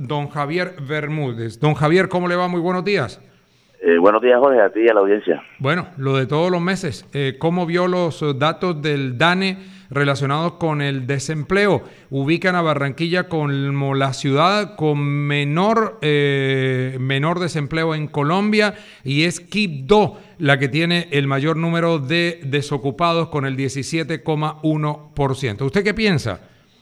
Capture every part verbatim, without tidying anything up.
don Javier Bermúdez. Don Javier, ¿cómo le va? Muy buenos días. Eh, buenos días, Jorge, a ti y a la audiencia. Bueno, lo de todos los meses, eh, ¿cómo vio los datos del DANE relacionados con el desempleo? Ubican a Barranquilla como la ciudad con menor, eh, menor desempleo en Colombia, y es Quibdó la que tiene el mayor número de desocupados con el diecisiete coma uno por ciento. ¿Usted qué piensa?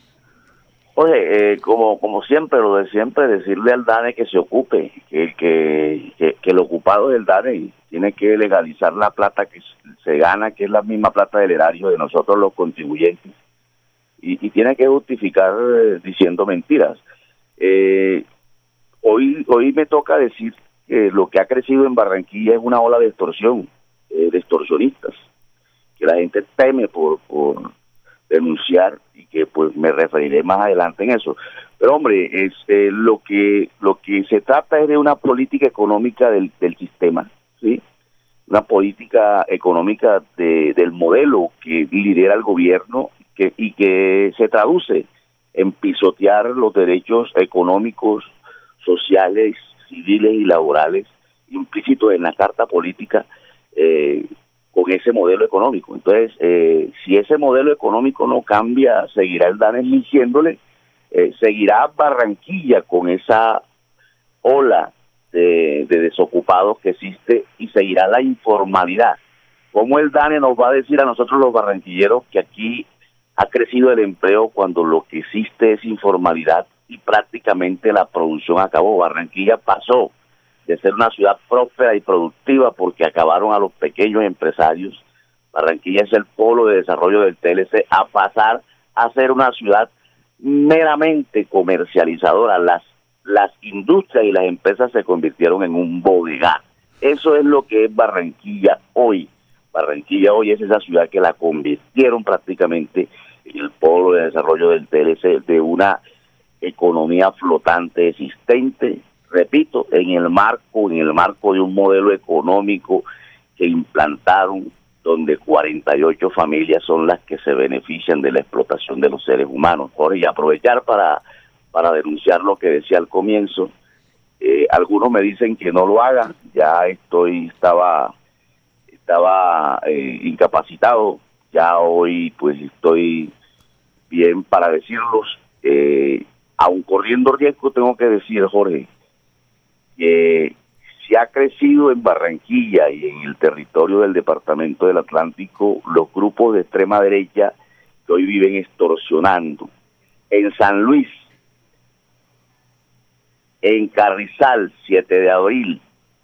Oye, eh, como como siempre, lo de siempre, decirle al DANE que se ocupe, que, que, que, que el ocupado es el DANE tiene que legalizar la plata que se gana, que es la misma plata del erario de nosotros los contribuyentes, y, y tiene que justificar eh, diciendo mentiras. Eh, hoy, hoy me toca decir que lo que ha crecido en Barranquilla es una ola de extorsión, eh, de extorsionistas, que la gente teme por... por denunciar, y que pues me referiré más adelante en eso. Pero hombre, es eh, lo que lo que se trata es de una política económica del, del sistema, ¿sí? Una política económica de, del modelo que lidera el gobierno, que y que se traduce en pisotear los derechos económicos, sociales, civiles y laborales implícitos en la carta política, eh, con ese modelo económico. Entonces, eh, si ese modelo económico no cambia, seguirá el DANE eligiéndole, eh, seguirá Barranquilla con esa ola de, de desocupados que existe, y seguirá la informalidad. ¿Cómo el DANE nos va a decir a nosotros los barranquilleros que aquí ha crecido el empleo cuando lo que existe es informalidad y prácticamente la producción acabó? Barranquilla pasó de ser una ciudad próspera y productiva porque acabaron a los pequeños empresarios. Barranquilla es el polo de desarrollo del T L C, a pasar a ser una ciudad meramente comercializadora. Las, las industrias y las empresas se convirtieron en un bodega. Eso es lo que es Barranquilla hoy. Barranquilla hoy es esa ciudad que la convirtieron prácticamente en el polo de desarrollo del T L C, de una economía flotante existente, repito, en el marco, en el marco de un modelo económico que implantaron, donde cuarenta y ocho familias son las que se benefician de la explotación de los seres humanos. Ahora, y aprovechar para, para denunciar lo que decía al comienzo, eh, algunos me dicen que no lo haga, ya estoy, estaba, estaba eh, incapacitado, ya hoy pues estoy bien para decirlos, eh, aun corriendo riesgo tengo que decir, Jorge, que se ha crecido en Barranquilla y en el territorio del departamento del Atlántico los grupos de extrema derecha que hoy viven extorsionando. En San Luis, en Carrizal, siete de abril,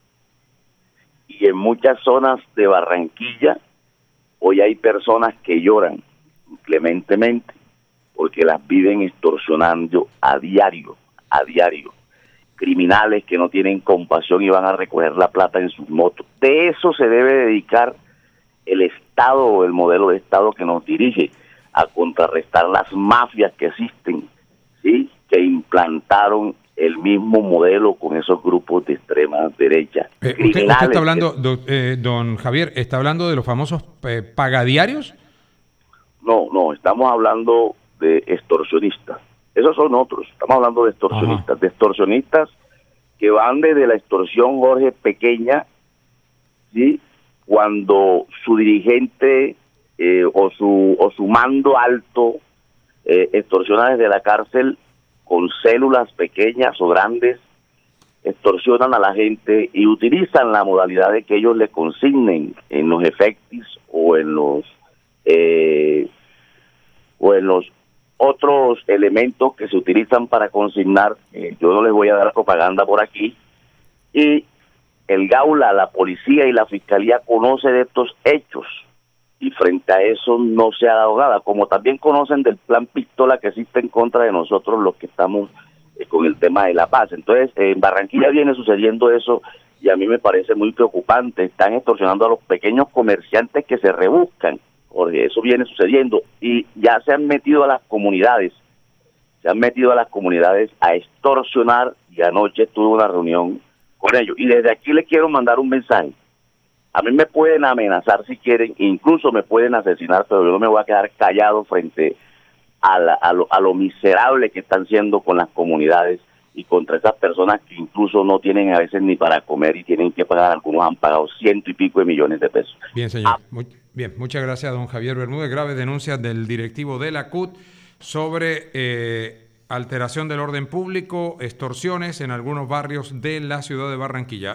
y en muchas zonas de Barranquilla, hoy hay personas que lloran inclementemente porque las viven extorsionando a diario, a diario. Criminales que no tienen compasión y van a recoger la plata en sus motos. De eso se debe dedicar el Estado o el modelo de Estado que nos dirige, a contrarrestar las mafias que existen, ¿sí? Que implantaron el mismo modelo con esos grupos de extrema derecha. Eh, usted, usted está hablando, do, eh, don Javier, ¿está hablando de los famosos eh, pagadiarios? No, no, estamos hablando de extorsionistas. Esos son otros, estamos hablando de extorsionistas, Ajá. de extorsionistas que van desde la extorsión, Jorge, pequeña, ¿sí? Cuando su dirigente eh, o su o su mando alto eh, extorsiona desde la cárcel con células pequeñas o grandes, extorsionan a la gente y utilizan la modalidad de que ellos le consignen en los efectos o en los eh, o en los otros elementos que se utilizan para consignar. Eh, yo no les voy a dar propaganda por aquí, y el Gaula, la policía y la fiscalía conoce de estos hechos, y frente a eso no se ha dado nada, como también conocen del plan pistola que existe en contra de nosotros los que estamos eh, con el tema de la paz. Entonces, eh, en Barranquilla viene sucediendo eso, y a mí me parece muy preocupante. Están extorsionando a los pequeños comerciantes que se rebuscan, porque eso viene sucediendo, y ya se han metido a las comunidades, se han metido a las comunidades a extorsionar, y anoche tuve una reunión con ellos. Y desde aquí les quiero mandar un mensaje. A mí me pueden amenazar si quieren, incluso me pueden asesinar, pero yo no me voy a quedar callado frente a, la, a, lo, a lo miserable que están siendo con las comunidades y contra esas personas que incluso no tienen a veces ni para comer y tienen que pagar, algunos han pagado ciento y pico de millones de pesos. Bien, señor. Muy bien, muchas gracias, don Javier Bermúdez. Graves denuncias del directivo de la C U T sobre eh, alteración del orden público, extorsiones en algunos barrios de la ciudad de Barranquilla.